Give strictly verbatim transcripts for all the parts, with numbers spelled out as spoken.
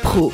برو.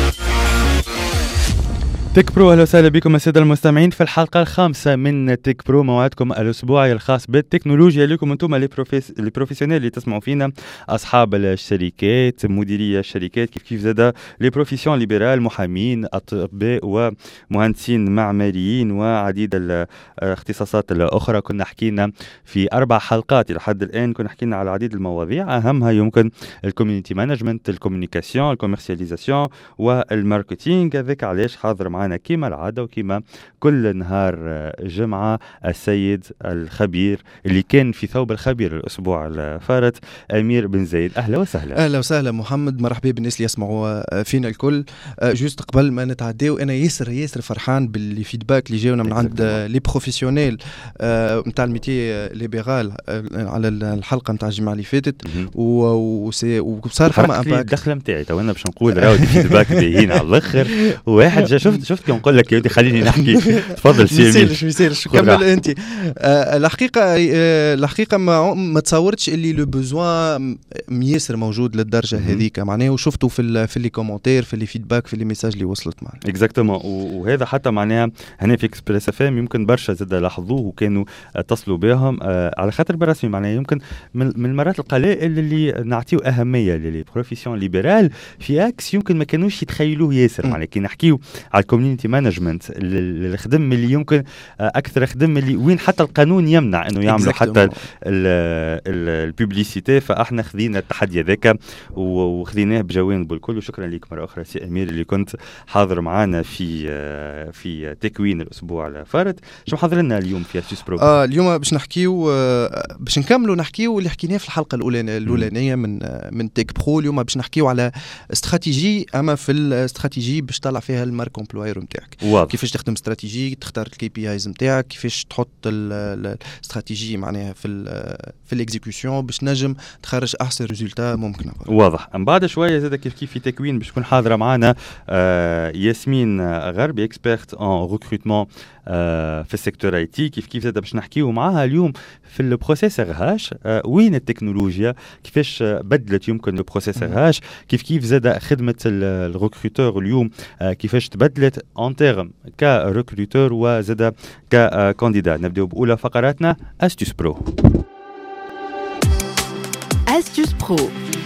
تك برو، اهلا وسهلا بكم الساده المستمعين في الحلقه الخامسه من تك برو، موعدكم الاسبوعي الخاص بالتكنولوجيا لكم انتم لي بروفيس... لي بروفيسيونيل اللي تسمعوا فينا، اصحاب الشركات، مديري الشركات، كيف كيف زاد لي بروفيسيون ليبرال، محامين، اطباء ومهندسين معماريين وعديد الاختصاصات الاخرى. كنا حكينا في اربع حلقات لحد الان، كنا حكينا على عديد المواضيع، اهمها يمكن الكوميونيتي مانجمنت، الكوميونيكاسيون، الكوميرسياليزاسيون والماركتينغ. هذاك علاش حاضر معنا كيما العادة وكيما كل نهار جمعة السيد الخبير اللي كان في ثوب الخبير الأسبوع الفارط، أمير بن زايد. أهلا وسهلا. أهلا وسهلا محمد، مرحبا بالناس اللي يسمعوا فينا الكل. جوست قبل ما نتعداو، أنا ياسر ياسر فرحان بالفيدباك اللي جاونا من عند لي بروفيسيونيل نتاع الميتي ليبرال على الحلقة نتاع الجمعة اللي فاتت، وصار فما امباكت. الدخلة نتاعي تو أنا باش نقول راهو الفيدباك باهين على الآخر. واحد جا شفت شفت كي نقول لك يا ودي خليني نحكي. تفضل سي أمير. ميسيرش ميسيرش كمل أنت. آه الحقيقة آه الحقيقة ما ما تصورتش اللي لو بوزوان ياسر موجود للدرجة هذيك، معناه وشفته في في لي كومونتير، في لي فيدباك، في لي ميساج اللي وصلت معنا. اكزاكتومون. وهذا حتى معناها هنا في اكسبريس اف ام يمكن برشا زاد لاحظوه وكانوا اتصلوا بهم آه على خاطر برسمي، معناها يمكن من, من المرات القلائل اللي نعطيو أهمية للي بروفيسيون ليبرال في اكس يمكن ما كانوش يتخيلوه ياسر. معناها كي نحكيو على الكوميونيتي مانجمنت، الخدم اللي يمكن اكثر خدم اللي وين حتى القانون يمنع انه يعملوا حتى الببليسيتي، فاحنا خذينا التحدي هذاك وخذيناه بجوانب الكل. وشكرا لك مره اخرى سي امير اللي كنت حاضر معنا في في تكوين الاسبوع الفارط. شو محضر لنا اليوم في اسيس برو؟ اه اليوم باش نحكيو آه باش نكملوا نحكيو اللي حكيناه في الحلقه الاولانيه الاولانيه من آه من تك برو. اليوم باش نحكيو على استراتيجي، اما في الاستراتيجي باش طلع فيها المارك امبلوير نتاعك، كيفاش تخدم استراتيجي، تختار الكي بي ايز نتاعك، كيفاش تحط الاستراتيجي معناها في ال في الاكزيكيوشن باش نجم تخرج احسن ريزولتا ممكن. واضح. من بعد شويه زاد كيف كيف في تكوين باش تكون حاضره معنا آه ياسمين غربي، اكسبيرت ان ريكروتمون آه في السيكتور اي تي. كيف كيف زاد باش نحكيو معاها اليوم في البروسيس هاش آه وين التكنولوجيا كيفاش بدلت يمكن البروسيس هاش، كيف كيف زاد خدمه الريكروتور اليوم آه كيفاش تبدلت ان تيرم كريكروتور وزاد ككانديدا. نبداو باولى فقراتنا استيس برو. استيس برو.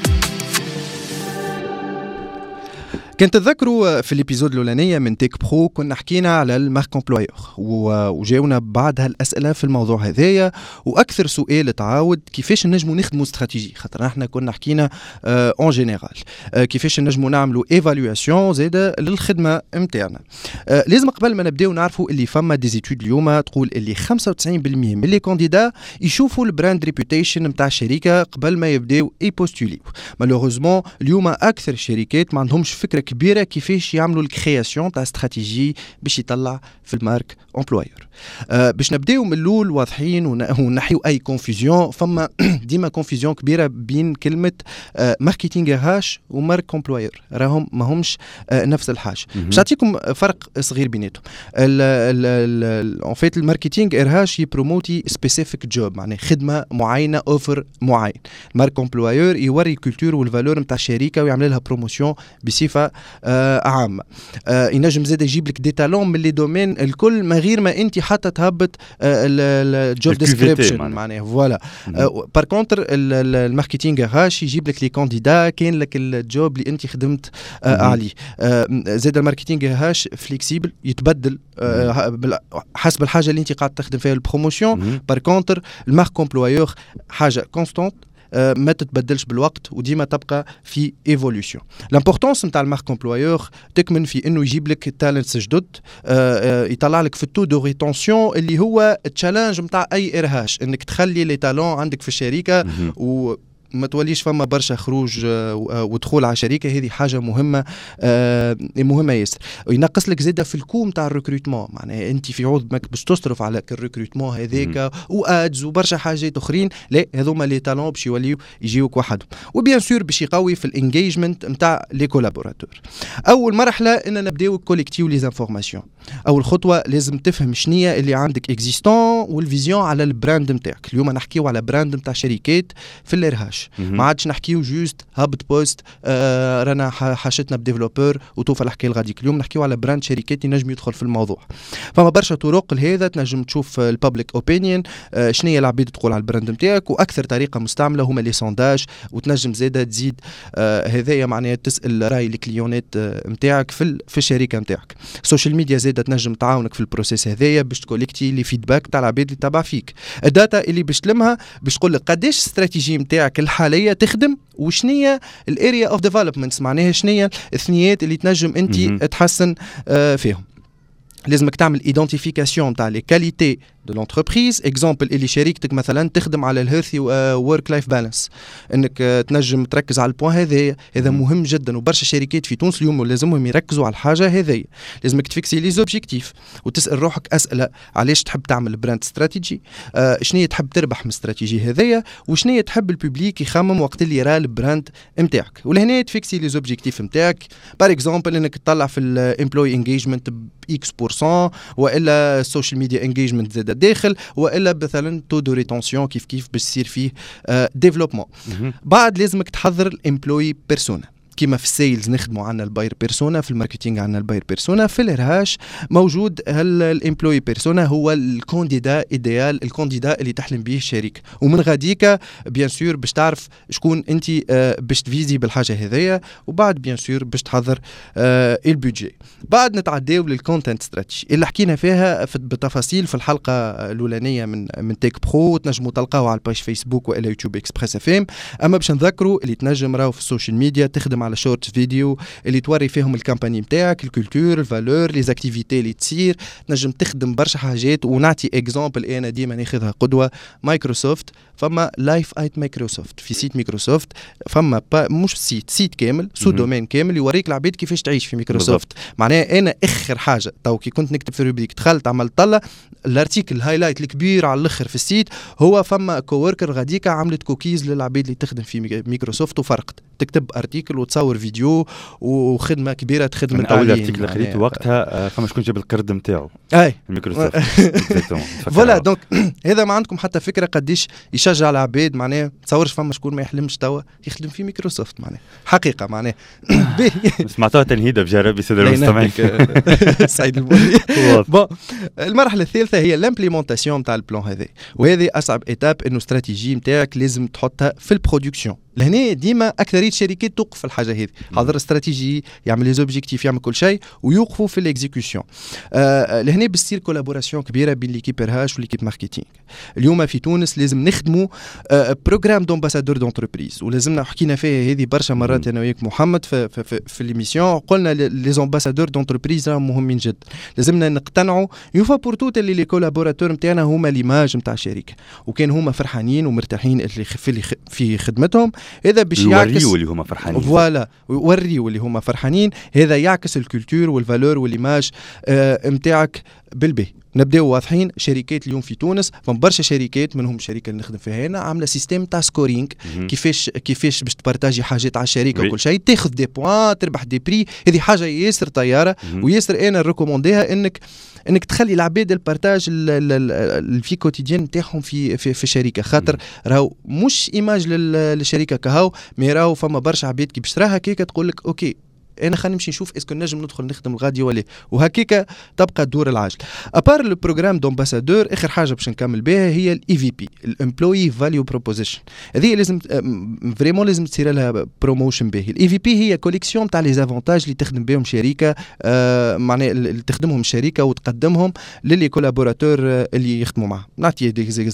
كنت تذكروا في الابيزود الاولانيه من تيك برو كنا حكينا على المارك امبلوير، وجاونا بعدها الاسئله في الموضوع هذايا. واكثر سؤال تعاود كيفاش نجموا نخدموا استراتيجي، خاطر احنا كنا حكينا اون جينيرال كيفاش نجموا نعملوا ايفالواسيون زاده للخدمه نتاعنا. لازم قبل ما نبداو نعرفوا اللي فما ديزيتود اليوم تقول اللي خمسة وتسعين بالمئة من لي كانديدا يشوفوا البراند ريبيوتيشن نتاع الشركه قبل ما يبداو يبوستوليو. مالوغوزمون اليوم اكثر الشركات ما عندهمش فكره كبيره كيفاش يعملوا الكرياسيون تاع استراتيجي باش يطلع في المارك امبلوير. أه باش نبداو من الاول واضحين ونحيو اي كونفوزيون. فما ديما كونفوزيون كبيره بين كلمه أه ماركتينغ هاش ومارك امبلوير، راهم ما همش أه نفس الحاجه. باش نعطيكم فرق صغير بيناتهم. ان فيت الماركتينغ ارهاش يبروموتي سبيسيفيك جوب، معناه خدمه معينه، اوفر معين. مارك امبلوير يوري الكولتور والفالور نتاع الشركه ويعمل لها بروموسيون بصفه آه عامه. آه ينجم زاد يجيب لك دي تالون من لي دومين الكل من غير ما انت حتى تهبط آه الجوب ديسكريبشن معناها فوالا. آه بار كونتر الماركتينغ هاش يجيب لك لي كانديدا كاين لك الجوب اللي انت خدمت آه عليه. آه زاد الماركتينغ هاش فليكسيبل يتبدل آه حسب الحاجه اللي انت قاعد تخدم فيها البروموسيون. بار كونتر المارك امبلويور حاجه كونستانت ما تتبدلش بالوقت وديما تبقى في ايفولوشن. لامبورطونس نتاع المارك امبلويور تكمن في انه يجيب لك تالنتس جدد، يطلع لك في التو دو ريتونسيون اللي هو التشالنج نتاع اي ارهاش، انك تخلي لي تالون عندك في الشركه و ما توليش فما برشا خروج ودخول على شركه. هذه حاجه مهمه مهمه ياسر. وينقص لك زاده في الكوم تاع الريكروتمون، معناها انت في عوض ماك باش تصرف على الريكروتمون هذاك وادز وبرشا حاجات اخرين، لا هذوما لي تالون باش يوليو يجيوك وحدهم. وبيان سور باش يقوي في الانجيجمنت نتاع لي كولابوراتور. اول مرحله ان نبداو كوليكتيو لي انفورماسيون. اول خطوه لازم تفهم شنية اللي عندك اكزيستون والفيزيون على البراند نتاعك. اليوم نحكيو على براند نتاع شركات في الارهاش. نحكيوش. ما عادش نحكيو جوست هابط بوست آه رانا حاشتنا بديفلوبر وتوفى الحكايه الغاديك. اليوم نحكيو على براند شركات ينجم يدخل في الموضوع. فما برشا طرق لهذا، تنجم تشوف البابليك اوبينيون آه شنو هي العباد تقول على البراند نتاعك، واكثر طريقه مستعمله هما لي سونداج. وتنجم زاده تزيد آه هذايا معناها تسال راي الكليونات نتاعك آه في في الشركه نتاعك. السوشيال ميديا زاده تنجم تعاونك في البروسيس هذايا باش تكوليكتي لي فيدباك تاع العباد اللي تابع فيك. الداتا اللي باش تلمها باش تقول لك قداش الاستراتيجيه نتاعك الحاليه تخدم، وشنية الاريا اوف ديفلوبمنتس، معناها شنية الثنيات اللي تنجم انت تحسن آه فيهم. لازمك تعمل ايدنتيفيكاسيون تاع لي كاليتي دو لونتربريز. اكزامبل اللي شركتك مثلا تخدم على الهيلثي ورك لايف بالانس، انك تنجم تركز على البوان هذايا. هذا مهم جدا، وبرشا شركات في تونس اليوم لازمهم يركزوا على الحاجه هذايا. لازمك تفكسي لي زوبجيكتيف وتسال روحك اسئله: علاش تحب تعمل براند استراتيجي؟ آه شنو تحب تربح من الاستراتيجي هذايا؟ وشنو تحب الببليك يخمم وقت اللي يرى البراند نتاعك؟ ولهنا تفكسي لي زوبجيكتيف نتاعك. بار اكزامبل انك تطلع في الامبلوي انجيجمنت باكس بورسون، والا السوشيال ميديا انجيجمنت زاد داخل، والا مثلا تو دو ريتونسيون كيف كيف باش يصير فيه ديفلوبمون. بعد لازمك تحضر الامبلوي بيرسونا. كما في السيلز نخدموا عنا الباير بيرسونا، في الماركتينغ عنا الباير بيرسونا، في الارهاش موجود الامبلوي بيرسونا هو الكانديدا ايديال، الكانديدا اللي تحلم به الشركه. ومن غاديك بيان سور باش تعرف شكون انت باش تفيزي بالحاجه هذيا، وبعد بيان سور باش تحضر البودجي. بعد نتعداو للكونتنت استراتيجي اللي حكينا فيها بالتفاصيل في الحلقه الاولانيه من من تيك برو، تنجموا تلقاوها على الباج فيسبوك والا يوتيوب اكسبريس اف ام. اما باش نذكروا اللي تنجم راهو في السوشيال ميديا تخدم على شورت فيديو اللي توري فيهم الكامباني نتاعك، الكولتور، الفالور، لي زاكتيفيتي اللي تصير. تنجم تخدم برشا حاجات، ونعطي اكزامبل انا ديما ناخذها قدوه: مايكروسوفت. فما لايف ايت مايكروسوفت في سيت مايكروسوفت، فما مش سيت سيت كامل سو دومين كامل يوريك العباد كيفاش تعيش في مايكروسوفت. معناها انا اخر حاجه تو كي كنت نكتب في روبريك دخلت عملت طلع الارتيكل هايلايت الكبير على الاخر في السيت، هو فما كووركر غاديكا عملت كوكيز للعباد اللي تخدم في مايكروسوفت وفرقت. تكتب ارتيكل وتصور فيديو وخدمه كبيره تخدم من اول ارتيكل خليته وقتها فما شكون جاب القرد نتاعو اي مايكروسوفت. فوالا دونك هذا ما عندكم حتى فكره قديش يشجع العباد. معناه تصورش فما شكون ما يحلمش توا يخدم في مايكروسوفت، معناه حقيقه. معناه سمعتوها تنهيده بجربي سيد المستمعين. سعيد المولي. بون المرحله الثالثه هي الامبليمونتاسيون تاع البلان هذا، وهذه اصعب ايتاب. انه استراتيجي نتاعك لازم تحطها في البرودكسيون. لهنا ديما اكثريه الشركات توقف في الحاجه هذه، حاضر استراتيجي يعمل لي زوبجيكتيف يعمل كل شيء ويوقفوا في الاكزيكيوشن. آه لهنا بتصير كولابوراسيون كبيره بين ليكيب رهاش وليكيب ماركتينغ. اليوم في تونس لازم نخدموا آه بروجرام دومباسادور دونتربريز، ولازمنا حكينا فيها هذه برشا مرات انا وياك محمد في في, في, في ليميسيون. قلنا لي زومباسادور دونتربريز راهم مهمين جدا. لازمنا نقتنعوا يوفا بور توت اللي لي كولابوراتور نتاعنا هما ليماج نتاع الشركه، وكان هما فرحانين ومرتاحين اللي في في خدمتهم. هذا باش يعكس اللي هما فرحانين. فوالا وريو اللي هما فرحانين. هذا يعكس الكولتور والفالور والايماج نتاعك آه بالبي. نبداو واضحين. شركات اليوم في تونس فما برشا شركات منهم الشركه اللي نخدم فيها هنا عامله سيستم تاع سكورينغ، كيفاش كيفاش باش تبارطاجي حاجات على الشركه وكل شيء، تاخذ دي بوان، تربح دي بري. هذه حاجه ياسر طياره وياسر انا نريكومونديها انك انك تخلي العباد البارتاج الفي كوتيديان نتاعهم في في في الشركه، خاطر راهو مش ايماج للشركه كهو، مي راهو فما برشا عباد كي باش تراها هكاك تقول لك اوكي انا خلينا نمشي نشوف اسكو نجم ندخل نخدم الغادي ولا، وهكاك تبقى الدور العاجل. ابار لو بروغرام دومباسادور، اخر حاجه باش نكمل بها هي الاي في بي، الامبلوي فاليو بروبوزيشن. هذه لازم فريمون لازم تصير لها بروموشن باهي. الاي في بي هي كوليكسيون تاع لي زافونتاج اللي تخدم بهم شركه، آه معناها اللي تخدمهم شركه وتقدمهم للي كولابوراتور اللي يخدموا معها. نعطي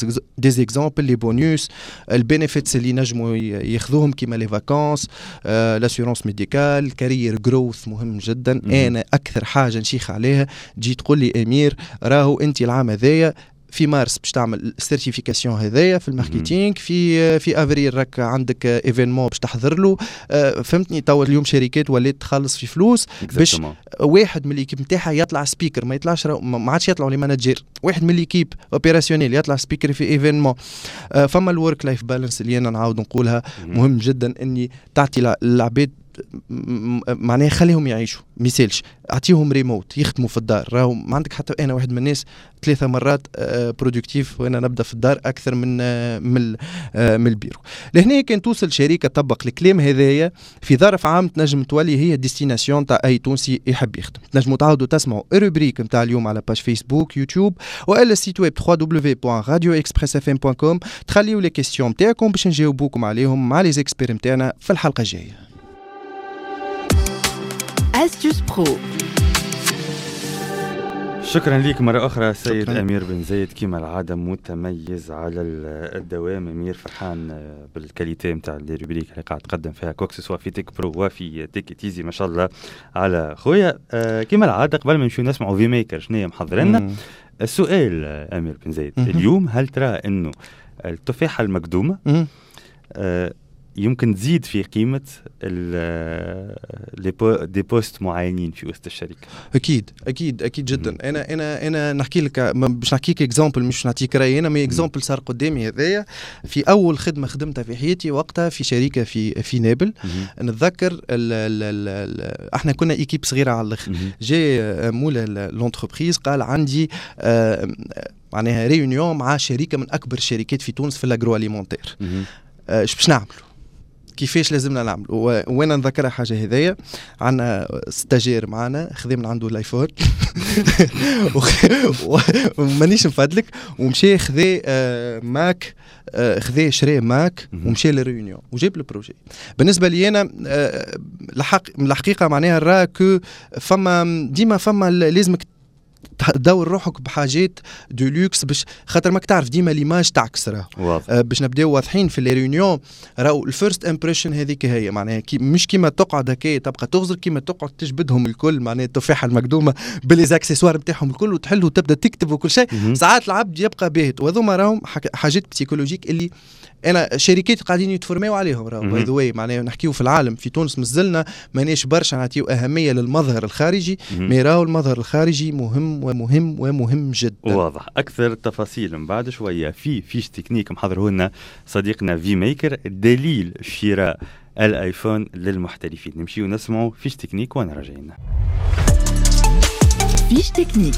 دي زيكزامبل: لي بونوس، البينيفيتس اللي نجموا ياخذوهم كيما لي فاكونس، آه لاسيورونس ميديكال، كارير جروث مهم جدا. م- انا اكثر حاجه نشيخ عليها تجي تقول لي امير راهو انت العام هذايا في مارس باش تعمل السيرتيفيكاسيون هذايا في الماركتينغ، في في افريل راك عندك ايفينمون باش تحضر له، أه فهمتني. تو اليوم شركات ولات تخلص في فلوس باش واحد من ليكيب نتاعها يطلع سبيكر، ما يطلعش ما عادش يطلعوا لي مانجر، واحد من ليكيب اوبيراسيونيل يطلع سبيكر في ايفينمون. أه فما الورك لايف بالانس اللي انا نعاود نقولها مهم جدا، اني تعطي العباد معناها خليهم يعيشوا ميسالش اعطيهم ريموت يخدموا في الدار. راهو ما عندك حتى انا واحد من الناس ثلاثه مرات برودكتيف وانا نبدا في الدار اكثر من من من البيرو. لهنا كان توصل شركه تطبق الكلام هذايا في ظرف عام تنجم تولي هي ديستيناسيون تاع اي تونسي يحب يخدم. تنجموا تعاودوا تسمعوا الروبريك نتاع اليوم على باج فيسبوك يوتيوب والا السيت ويب دبليو دبليو دبليو بوان راديو اكسبريس اف ام بوان كوم. تخليوا لي كيستيون نتاعكم باش نجاوبوكم عليهم مع لي زيكسبير نتاعنا في الحلقه الجايه. أستوس برو. شكرا لك مرة أخرى سيد شكرا. أمير بن زايد كما العادة متميز على الدوام. أمير فرحان بالكاليتي متاع الروبريك اللي قاعد تقدم فيها كوكسسوا في تيك برو وفي تيك تيزي ما شاء الله على خويا. آه كما العادة قبل ما نمشيو نسمعوا في ميكر شنو محضرنا السؤال أمير بن زايد مم. اليوم هل ترى إنه التفاحة المقدومة آه يمكن تزيد في قيمة دي بوست معينين في وسط الشركة؟ أكيد أكيد أكيد جدا. م- أنا أنا أنا نحكي لك مش نحكيك إكزامبل مش نعطيك رأي أنا مي إكزامبل صار قدامي هذايا في أول خدمة خدمتها في حياتي وقتها في شركة في في نابل. م- نتذكر ال ال ال ال احنا كنا إيكيب صغيرة على الآخر. جاء مولا لونتربريز قال عندي آه معناها ريونيون مع شركة من أكبر الشركات في تونس في الأجرو أليمونتير. ايش باش نعملوا كيفاش لازمنا نعمل. وانا نذكرها حاجه هذيا عندنا ستاجير معنا خدمنا عنده الايفون ومانيش نفدلك ومشي خذا ماك خذا شري ماك ومشي للريونيون وجاب البروجي. بالنسبه لي انا الحق الحقيقه معناها راه كو فما ديما فما لازمك دور روحك بحاجات دو لوكس باش خاطر ماك تعرف ديما ليماج تعكس راه آه باش نبداو واضحين في لي ريونيون. راهو الفيرست امبريشن هذيك هي معناها كي مش كيما تقعد هكا تبقى تغزر كيما تقعد تجبدهم الكل معناها التفاحه المقدومه بالزاكسيسوار نتاعهم الكل وتحل وتبدا تكتب وكل شيء. ساعات العبد يبقى باهت وهذوما راهم حاجات بسيكولوجيك اللي انا شركات قاعدين يتفرموا عليهم راهو باي ذا واي معناها نحكيو في العالم في تونس مازلنا مانيش برشا نعطيو اهميه للمظهر الخارجي مي راهو المظهر الخارجي مهم ومهم ومهم جدا. واضح. اكثر التفاصيل من بعد شويه في فيش تكنيك محضره لنا صديقنا في ميكر دليل شراء الايفون للمحترفين. نمشيو نسمعوا فيش تكنيك وانا راجعين. فيش تكنيك.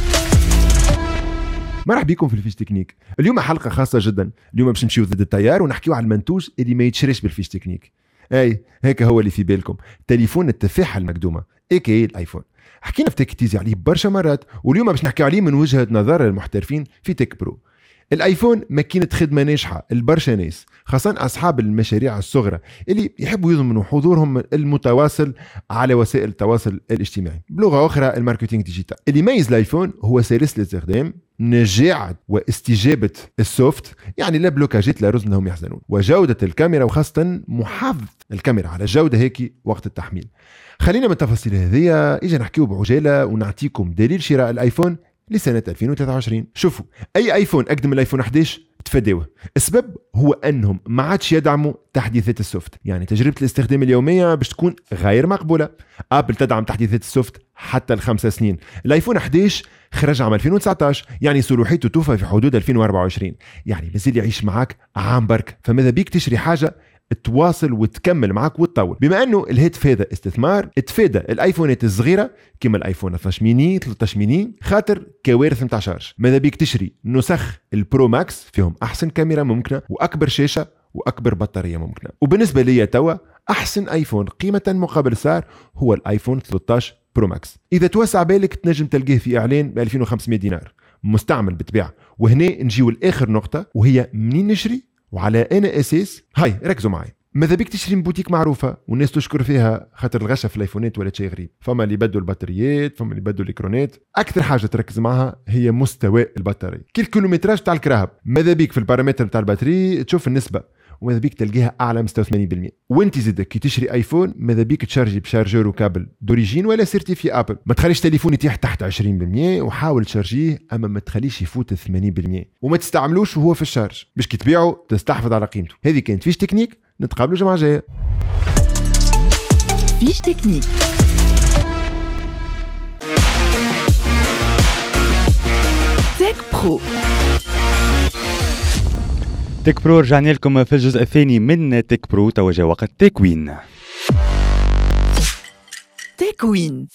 مرحبا بكم في الفيش تكنيك. اليوم حلقه خاصه جدا. اليوم باش نمشيو ضد التيار ونحكيو على المنتوج اللي ما يتشريش بالفيش تكنيك. اي هيك هو اللي في بالكم تليفون التفاحه المقدومه اي كي الايفون. حكينا في تيك تيزي عليه برشا مرات واليوم باش نحكي عليه من وجهه نظر المحترفين في تيك برو. الايفون ماكينه خدمه ناجحه البرشا ناس خاصه اصحاب المشاريع الصغرى اللي يحبوا يضمنوا حضورهم المتواصل على وسائل التواصل الاجتماعي. بلغه اخرى الماركتينج ديجيتال. اللي يميز الايفون هو سلاسه الاستخدام نجاعة واستجابة السوفت يعني لا بلوكاجات لا رزن لهم يحزنون وجودة الكاميرا وخاصة محافظة الكاميرا على جودة هيك وقت التحميل. خلينا من التفاصيل هذه اجي نحكيو بعجالة ونعطيكم دليل شراء الايفون لسنة ألفين وثلاثة وعشرين. شوفوا اي ايفون اقدم من الايفون إحدى عشر تفادوه. السبب هو انهم ما عادش يدعموا تحديثات السوفت يعني تجربة الاستخدام اليومية باش تكون غير مقبولة. ابل تدعم تحديثات السوفت حتى الخمسة سنين. الايفون إحدى عشر خرج عام ألفين وتسعة عشر يعني صلاحيته توفى في حدود ألفين وأربعة وعشرين يعني مازال يعيش معك عام برك. فماذا بيك تشري حاجة تواصل وتكمل معك وتطول. بما انه الهاتف هذا استثمار اتفادى الايفونات الصغيره كما الايفون اثنا عشر ميني ثلاثة عشر ميني خاطر كوارث نتاع شارج. ماذا بيك تشري نسخ البرو ماكس فيهم احسن كاميرا ممكنه واكبر شاشه واكبر بطاريه ممكنه. وبالنسبه لي توا احسن ايفون قيمه مقابل سعر هو الايفون ثلاثة عشر برو ماكس. اذا توسع بالك تنجم تلقاه في اعلان ب ألفين وخمسمائة دينار مستعمل بالطبيعه. وهنا نجيو لاخر نقطه وهي منين نشري وعلى انا اساس. هاي ركزوا معي. ماذا بيك تشتري من بوتيك معروفه والناس تشكر فيها خاطر الغشه في الايفونات ولا شيء غريب. فما اللي يبدوا البطاريات فما اللي يبدوا الايكرونات. اكثر حاجه تركز معها هي مستوى البطاريه كل كيلومتراج تاع الكراهب. ماذا بيك في البارامتر تاع البطاريه تشوف النسبه وماذا بيك تلقاها اعلى من ستة وثمانين بالمئة. وانت زيدك كي تشري ايفون ماذا بيك تشارجي بشارجور وكابل دوريجين ولا سيرتيفي ابل. ما تخليش تليفون يتيح تحت عشرين بالمئة وحاول تشارجيه اما ما تخليش يفوت ثمانين بالمئة وما تستعملوش وهو في الشارج باش كي تبيعه تستحفظ على قيمته. هذه كانت فيش تكنيك. نتقابلوا جمعه جايه. فيش تكنيك. تيك برو. تيك برو رجعنا لكم في الجزء الثاني من تيك برو. توجه وقت تكوين. تكوين.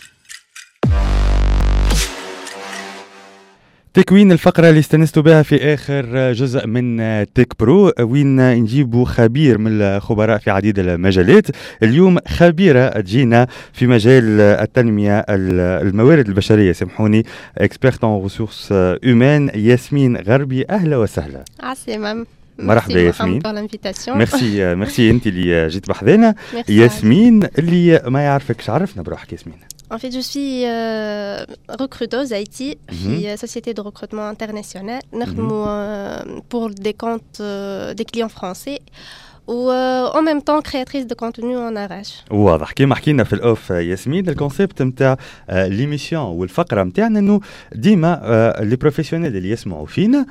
تكوين الفقرة اللي استنستوا بها في آخر جزء من تيك برو، وين نجيبوا خبير من الخبراء في عديد المجالات. اليوم خبيرة تجينا في مجال التنمية الموارد البشرية، سامحوني، اكسبيرت ان ريسورس هيومان، ياسمين غربي. أهلا وسهلا. عسلامة. مرحبا ياسمين. ميرسي ميرسي انت اللي جيت بحذانا. ياسمين اللي ما يعرفكش، عرفنا بروحك ياسمين. En fait, je suis euh, recruteuse I T في mm-hmm. société de recrutement internationale. نخدموا mm-hmm. pour des comptes euh, des clients français و en même temps créatrice de contenu en R H. واضح. كيما حكينا في الاوف ياسمين، الكونسيبت نتاع ليميسيون والفقره نتاعنا انه ديما لي بروفيسيونيل اللي يسمعوا فينا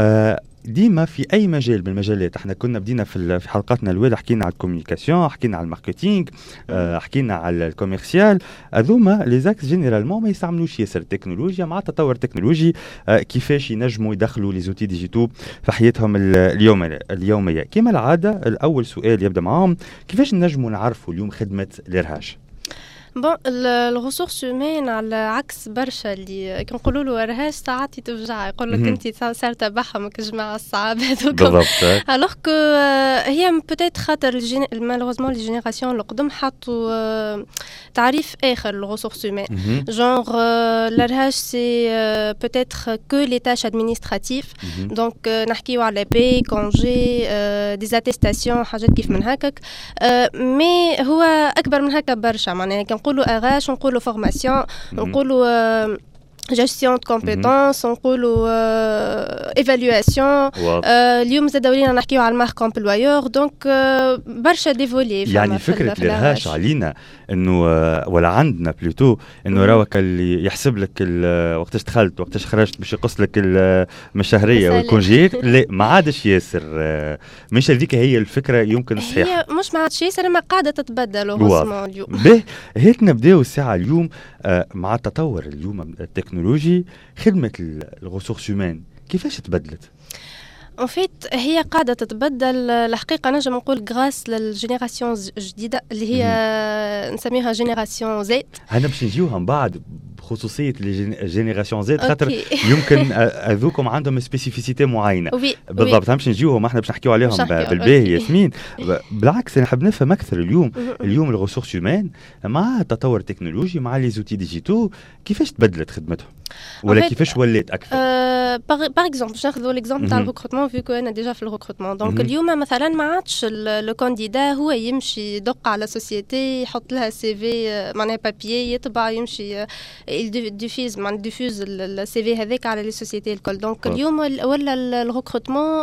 ديما في اي مجال من المجالات. احنا كنا بدينا في في حلقاتنا الاولى حكينا على الكوميونيكاسيون، حكينا على الماركتينغ، آه حكينا على الكوميرسيال. هذوما لي زاكس جينيرالمون ما يستعملوش ياسر التكنولوجيا. مع التطور التكنولوجي آه كيفاش ينجموا يدخلوا لي زوتي ديجيتو في حياتهم اليوميه اليوميه. كما العاده الاول سؤال يبدا معاهم، كيفاش نجموا نعرفوا اليوم خدمه الارهاج؟ بون الريسورس هيومان على عكس برشا اللي كنقولوا له ارهاج ساعات يتوجع، يقول لك انت صار تبعهم جماعه الصعاب هذوك. بالضبط. الوغ كو هي بوتيت خاطر مالوغوزمون لي جينيراسيون القدم حطوا تعريف اخر للريسورس هيومان، جونغ الارهاج سي بوتيت كو لي تاش ادمينستراتيف، دونك نحكيو على بي كونجي دي زاتيستاسيون حاجات كيف من هكاك، مي هو اكبر من هكا برشا. معناها نقولوا اغاش، نقولوا فورماسيون، نقولوا gestion de compétences، نقولوا ايفالواسيون. اليوم زاد ولينا نحكيو على المارك امبلويور، دونك برشا ديفولي. يعني فكره الارهاش علينا انه ولا عندنا بلوتو انه راوك اللي يحسب لك وقتاش دخلت وقتاش خرجت باش يقص لك المشهريه والكونجيات. لا ما عادش ياسر، مش هذيك هي الفكره يمكن الصحيحه. هي مش ما عادش ياسر، اما قاعده تتبدل هوسمون اليوم. باهي هيك نبداو الساعه اليوم مع التطور اليوم التكنولوجي. خدمه الريسورس هيومان كيفاش تبدلت؟ ان فيت هي قاعده تتبدل الحقيقه. نجم نقول غراس للجينيراسيون الجديده اللي هي نسميها جينيراسيون زيت. انا باش نجيوها من بعد بخصوصيه الجينيراسيون زيت، خاطر يمكن هذوكم عندهم سبيسيفيسيتي معينه. بالضبط باش نجيوهم احنا باش نحكيو عليهم بالباهي ياسمين. بالعكس انا نحب نفهم اكثر اليوم اليوم الريسورس هيومان مع التطور التكنولوجي مع لي زوتي ديجيتو كيفاش تبدلت خدمتهم ولا كيفاش ولات اكثر؟ باغ اكزومبل باش ناخذوا ليكزومبل تاع الريكروتمون، فيكو انا ديجا في الريكروتمون. دونك اليوم مثلا ما عادش لو كانديدا هو يمشي يدق على سوسيتي يحط لها سي في معناها بابيي يطبع يمشي ديفيز معناها ديفيوز السي في هذاك على لي سوسيتي الكل. دونك اليوم ولا الريكروتمون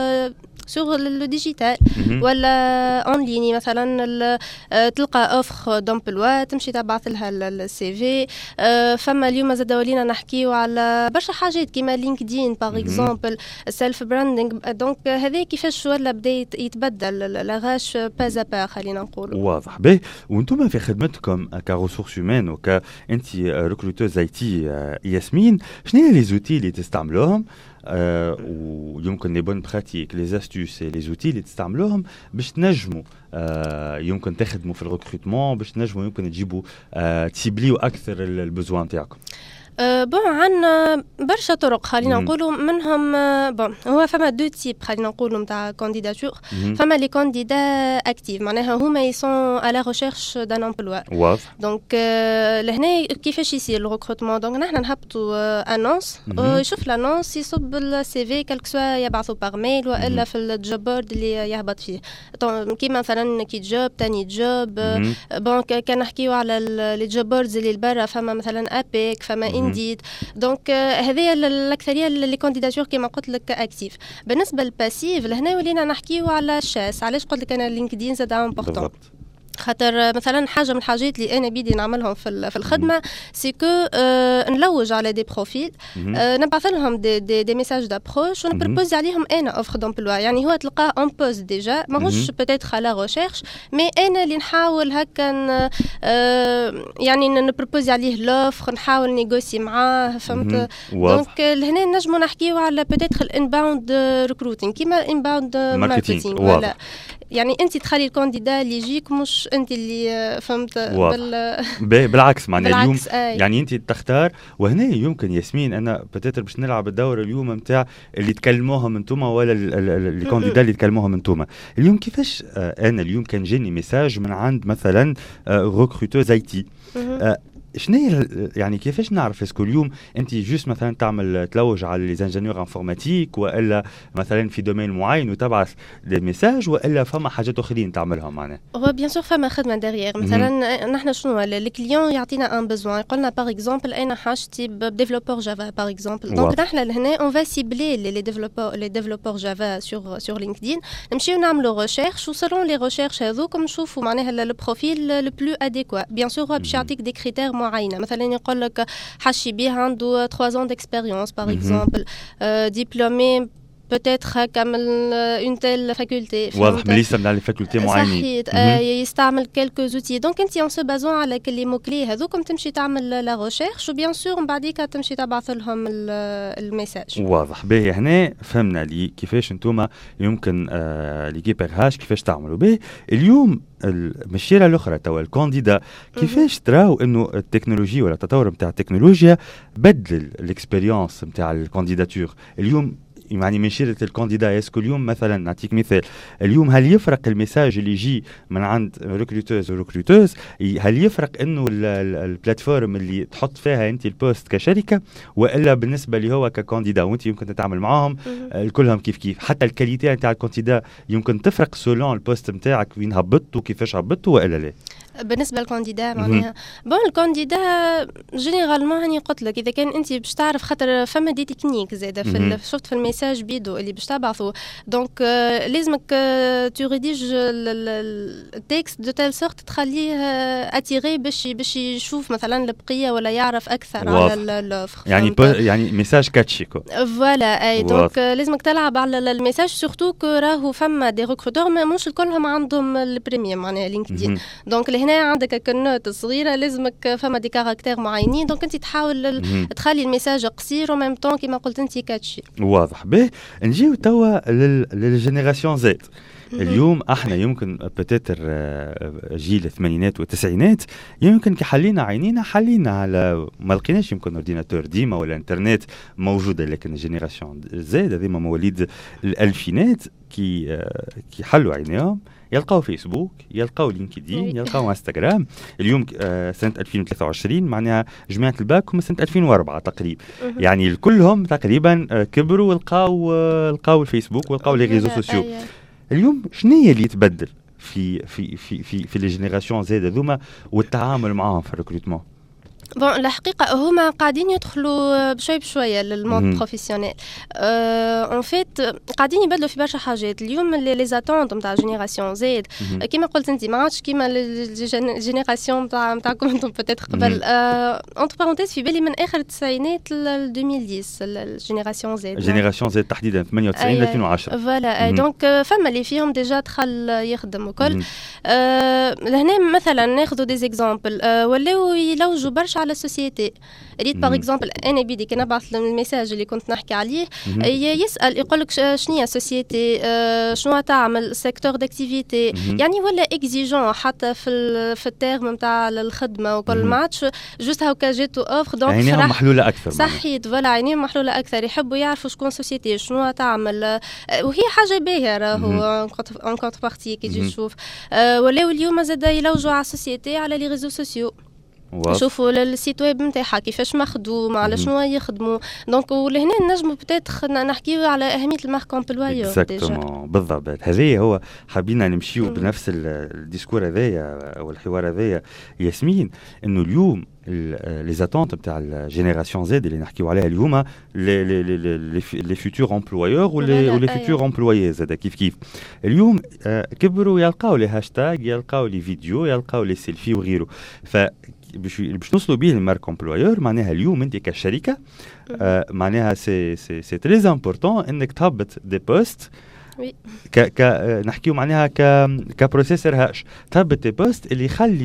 sur le digital ولا اون ليني. مثلا تلقى اوفر دومبلوا تمشي تبعث لها السي في. فما اليوم زاد ولينا نحكيو على برشا حاجات كيما لينكدين باغ اكزومبل، السيلف براندينغ. دونك هذا كيفاش ولا بدا يتبدل لاغاش باز با خلينا نقولوا. واضح. باهي وانتم في خدمتكم كريسورس هيومان وك انت ريكروتوز اي تي ياسمين، شنو هي لي زوتي اللي تستعملوهم آه ويمكن لي بون براتيك لي استوس لي زوتي اللي تستعملوهم باش تنجموا آه يمكن تخدموا في الريكروتمون، باش تنجموا يمكن تجيبوا آه تسيبليو اكثر البزوان تاعكم؟ أه بون عندنا برشا طرق خلينا نقولوا منهم. بون هو فما دو تيب خلينا نقولوا نتاع كانديداتور. فما لي كانديدا اكتيف معناها هما يسون على ريشيرش دان امبلوا. واضح. دونك أه لهنا كيفاش يصير الريكروتمون؟ دونك نحن نهبطوا انونس، يشوف لانونس يصب السي في كالك سوا يبعثوا باغ ميل والا في الجوب بورد اللي يهبط فيه. كيما مثلا كي جوب تاني جوب. بون كان نحكيو على لي جوب بوردز اللي لبرا، فما مثلا ابيك، فما جديد. دونك هذه الاكثريه اللي كانديداتور كما قلت لك اكتيف. بالنسبه للباسيف لهنا ولينا نحكيو على الشاس. علاش قلت لك انا لينكدين زاد امبورطون؟ خاطر مثلا حاجه من الحاجات اللي انا بيدي نعملهم في في الخدمه سي كو أه نلوج على دي بروفيل، أه نبعث لهم دي دي, دي ميساج دابروش ونبروبوزي عليهم انا اوفر دومبلوا. يعني هو تلقاه اون بوست ديجا ماهوش بوتيتر على ريشيرش، مي انا اللي نحاول هكا أه يعني نبروبوزي عليه لوفر، نحاول نيغوسي معاه، فهمت؟ دونك لهنا نجموا نحكيو على بوتيتر الانباوند ريكروتينغ كيما الانباوند ماركتينغ ولا يعني انت تخلي الكانديدا اللي يجيك مش انت اللي فهمت بال... بالعكس معناها اليوم آي. يعني انت تختار. وهنا يمكن ياسمين انا بتاتر باش نلعب الدور اليوم نتاع اللي تكلموهم انتوما ولا الكانديدا اللي تكلموهم انتوما. اليوم كيفاش آه انا اليوم كان جاني ميساج من عند مثلا آه ريكروتوز اي تي، شنو يعني كيفاش نعرف اسكو اليوم انت جوست مثلا تعمل تلوج على لي انجينيور انفورماتيك والا مثلا في دومين معين وتبعث لي ميساج والا فما حاجات اخرين تعملها معناها؟ هو بيان سور فما خدمه داريير. مثلا نحن شنو الكليون يعطينا ان بوزوان يقولنا باغ اكزومبل انا حاجتي بديفلوبور جافا باغ اكزومبل، دونك نحن لهنا اون فا سيبلي لي ديفلوبور لي ديفلوبور جافا سور سور لينكدين، نمشيو نعملوا ريشيرش وسلون لي ريشيرش هذوك نشوفوا معناها لو بروفيل لو بلو اديكوا. بيان سور هو باش يعطيك دي كريتير معينه، مثلا يقول لك حشي بيه عنده ثلاثة ans d'expérience par exemple, euh, diplômé peut-être كمل une telle faculté. واضح من لسه من الفاكولتي معينين. صحيح. آه يستعمل quelques outils. دونك انت en se basant على كل مو كلي هذوكم تمشي تعمل لا ريشيرش وبيان سور من بعديك تمشي تبعث لهم الميساج. واضح. باهي هنا فهمنا لي كيفاش انتوما يمكن آه ليكيب هاش كيفاش تعملوا به. اليوم المشيره الاخرى توا الكانديدا كيفاش تراو انه التكنولوجيا ولا التطور نتاع التكنولوجيا بدل الاكسبيريونس نتاع الكانديداتور؟ اليوم يعني من شيرة الكانديدا اسكو اليوم مثلا نعطيك مثال، اليوم هل يفرق الميساج اللي يجي من عند ريكروتوز وريكروتوز، هل يفرق انه البلاتفورم اللي تحط فيها انت البوست كشركه والا بالنسبه اللي هو ككانديدا وانت يمكن تتعامل معاهم كلهم كيف كيف؟ حتى الكاليتي نتاع الكانديدا يمكن تفرق سولون البوست نتاعك وين هبطوا كيفاش هبطوا والا لا؟ بالنسبه للكانديدا معناها بون الكانديدا جينيرالمون هاني قلت لك اذا كان انت باش تعرف خاطر فما دي تكنيك زاده في شفت في الميساج بيدو اللي باش تبعثوا، دونك لازمك تو ريديج التكست دو تيل سورت تخليه اتيري باش باش يشوف مثلا البقيه ولا يعرف اكثر واضح. على الاوفر يعني يعني ميساج كاتشيكو فوالا اي دونك لازمك تلعب على الميساج سورتو كو راهو فما دي ريكروتور مش كلهم عندهم البريميوم معناها لينكدين، دونك هنا عندك كنوت صغيره لازمك فما دي كاركتير معينين، دونك انت تحاول تخلي الميساج قصير وميم طون كيما قلت انت كاتشي. واضح. به نجيو توا للجينيراسيون زد. اليوم احنا يمكن بتاتر جيل الثمانينات والتسعينات يمكن كي حلينا عينينا حلينا على ما لقيناش يمكن اورديناتور ديما ولا انترنت موجوده، لكن الجينيراسيون زد هذيما مواليد الالفينات كي كي حلوا عينيهم يلقاو فيسبوك، يلقاو لينكدين، يلقاو انستغرام. اليوم آه سنه ألفين وثلاثة وعشرين معناها جماعه الباك هم سنه ألفين وأربعة تقريبا، يعني كلهم تقريبا آه كبروا ولقاو آه لقاو الفيسبوك ولقاو لي ريزو سوسيو. اليوم شنو هي اللي يتبدل في في في في في لي جينيراسيون زاد هذوما والتعامل معاهم في الريكروتمون؟ بون الحقيقه هما قاعدين يدخلوا بشوي بشويه للموند بروفيسيونيل. اون فيت قاعدين يبدلوا في برشا حاجات. اليوم لي زاتونت نتاع جينيراسيون زد كيما قلت انت ما عادش كيما الجينيراسيون نتاع نتاعكم انتم بتاتر قبل. اونتر بارونتيز في بالي من اخر التسعينات ل ألفين وعشرة الجينيراسيون زد. جينيراسيون زد تحديدا ثمانية وتسعين ل ألفين وعشرة. فوالا دونك فما اللي فيهم ديجا دخل يخدم وكل. لهنا مثلا ناخذوا دي زيكزامبل ولاو يلوجوا برشا على السوسيتي. ريت باغ اكزومبل انا بيدي كي نبعث الميساج اللي كنت نحكي عليه يسال يقول لك شنو هي السوسيتي، شنو تعمل سيكتور داكتيفيتي، يعني ولا اكزيجون حتى في في التيرم نتاع الخدمه وكل ما عادش جوست هاكا جاتو اوفر. دونك عينيهم محلوله اكثر. صحيت فوالا عينيهم محلوله اكثر، يحبوا يعرفوا شكون سوسيتي شنو تعمل، وهي حاجه باهيه راهو اون كونتر بارتي كي تجي تشوف. ولاو اليوم زاد يلوجوا على السوسيتي على لي ريزو سوسيو، شوفوا السيت ويب نتاعها كيفاش مخدوم على شنو يخدموا. دونك ولهنا نجموا بتاتخ نحكيو على اهميه المارك امبلويور ديجا. بالضبط. هذا هو حابين نمشيو بنفس الديسكور هذايا والحوار هذايا ياسمين، انه اليوم لي زاتونت نتاع الجينيراسيون زد اللي نحكيو عليها اليوم لي لي لي لي فيتور امبلويور ولي ولي فيتور امبلويي زاد كيف كيف اليوم كبروا يلقاو لي هاشتاج، يلقاو لي فيديو، يلقاو لي سيلفي وغيره. ف باش باش نوصلوا به المارك امبلويور معناها اليوم انت كشركه آه معناها سي سي سي تري امبورطون انك تهبط دي بوست ك ك نحكيو معناها ك كبروسيسور هاش، تهبط دي بوست اللي يخلي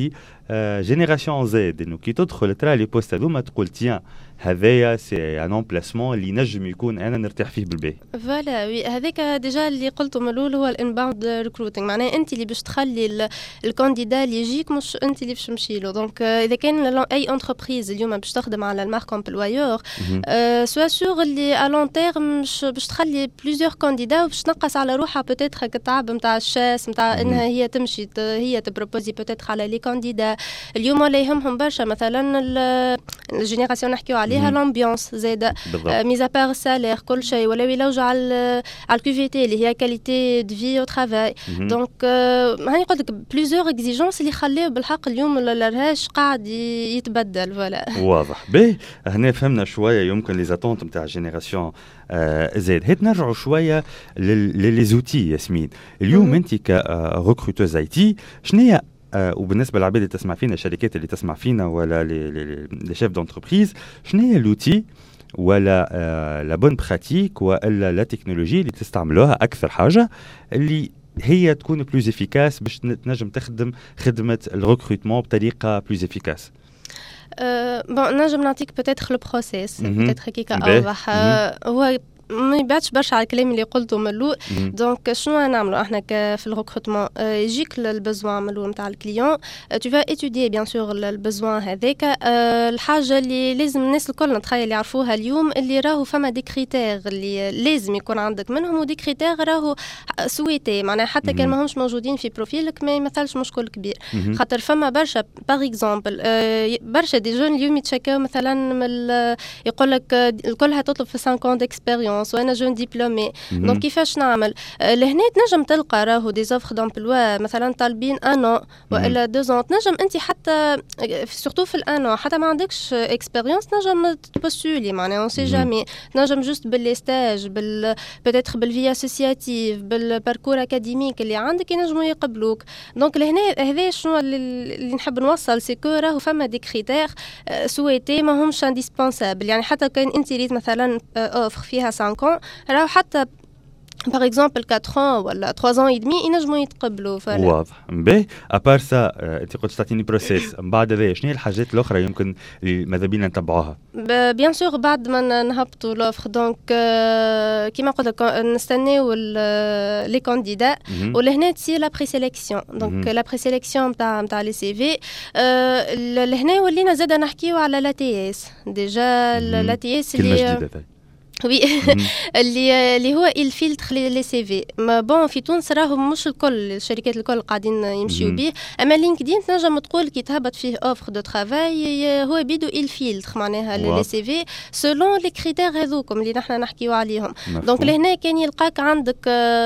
جينيراسيون زد انه كي تدخل ترى لي بوست هذوما تقول تيان هذايا سي ان امبلاسمون اللي نجم يكون انا نرتاح فيه بالباهي. فوالا وي هذاك ديجا اللي قلته من الاول هو الانباوند ريكروتينغ، معناها انت اللي باش تخلي الكانديدا اللي يجيك مش انت اللي باش تمشي له. دونك اذا كان اي انتربريز اليوم باش تخدم على المارك امبلويور سوا سور اللي ا لون تيرم باش باش تخلي بليزيور كانديدا وباش تنقص على روحها بوتيتر التعب نتاع الشاس نتاع انها هي تمشي هي تبروبوزي بوتيتر على لي كانديدا. اليوم ولا يهمهم برشا مثلا الجينيراسيون نحكيو عليها لامبيونس زاده ميزا بار السالير كل شيء ولا يلوجوا على على الكي تي اللي هي كاليتي دو في او ترافاي. دونك هاني قلت لك بليزيور اكزيجونس اللي خليه بالحق اليوم الرهاش قاعد يتبدل. فوالا واضح باهي هنا فهمنا شويه يمكن لي زاتونت نتاع جينيراسيون زاد. هات نرجعوا شويه لي زوتي ياسمين. اليوم انت كريكروتوز اي تي شنو هي آه وبالنسبه للعباد اللي تسمع فينا الشركات اللي تسمع فينا ولا لي شيف دونتربريز شنو هي لوتي ولا آه لا بون براتيك ولا لا تكنولوجي اللي تستعملوها اكثر حاجه اللي هي تكون بلوز افيكاس باش تنجم تخدم خدمه الريكروتمون بطريقه بلوز افيكاس؟ أه بون نجم نعطيك بوتيتر لو بروسيس بوتيتر هكاك اوضح. هو ما يبعدش برشا على الكلام اللي قلته من الاول. دونك شنو نعملوا احنا في الريكروتمون؟ يجيك البزوان من الاول نتاع الكليون، تو فا ايتودي بيان سور البزوان هذاك. الحاجه اللي لازم الناس الكل نتخيل يعرفوها اليوم اللي راهو فما دي كريتير اللي لازم يكون عندك منهم، ودي كريتير راهو سويتي معناها حتى كان ما همش موجودين في بروفيلك ما يمثلش مشكل كبير. خاطر فما برشا باغ اكزومبل برشا دي جون اليوم يتشكاو مثلا يقول لك الكلها تطلب في خمسة ans d'expérience وانا جون ديبلومي. دونك كيفاش نعمل لهنا؟ تنجم تلقى راهو دي زوفر دومبلوا مثلا طالبين ان والا دو زون، تنجم انت حتى سورتو في الان حتى ما عندكش اكسبيريونس تنجم تبوستولي معناها اون سي جامي. تنجم جوست باللي ستاج بال بيتيتر بالفي اسوسياتيف بالباركور اكاديميك اللي عندك ينجموا يقبلوك. دونك لهنا هذا شنو اللي نحب نوصل سيكو راهو فما دي كريتير سويتي ما همش انديسبونسابل. يعني حتى كان انت ريت مثلا اوفر فيها خمسة راهو حتى باغ اكزومبل أربعة ans ولا ثلاثة ans et demi ينجموا يتقبلوا. واضح باهي. ابار سا انت قلت تعطيني بروسيس من بعد هذا شنو هي الحاجات الاخرى يمكن اللي ماذا بينا نتبعوها؟ بيان سور بعد ما نهبطوا لوفر دونك كيما قلت لك نستناو لي كانديدا ولهنا تصير لا بري سيليكسيون. دونك لا بري سيليكسيون نتاع نتاع لي سي في. لهنا ولينا زاد نحكيو على لا تي اس. ديجا لا تي اس اللي وي اللي اللي هو الفلتر لي سي في. ما بون في تونس راهو مش الكل الشركات الكل قاعدين يمشيو به، اما لينكدين تنجم تقول كي تهبط فيه اوفر دو ترافاي هو بيدو الفلتر معناها لي سي في سولون لي كريتير هذوكم اللي نحنا نحكيو عليهم. دونك لهنا كان يلقاك عندك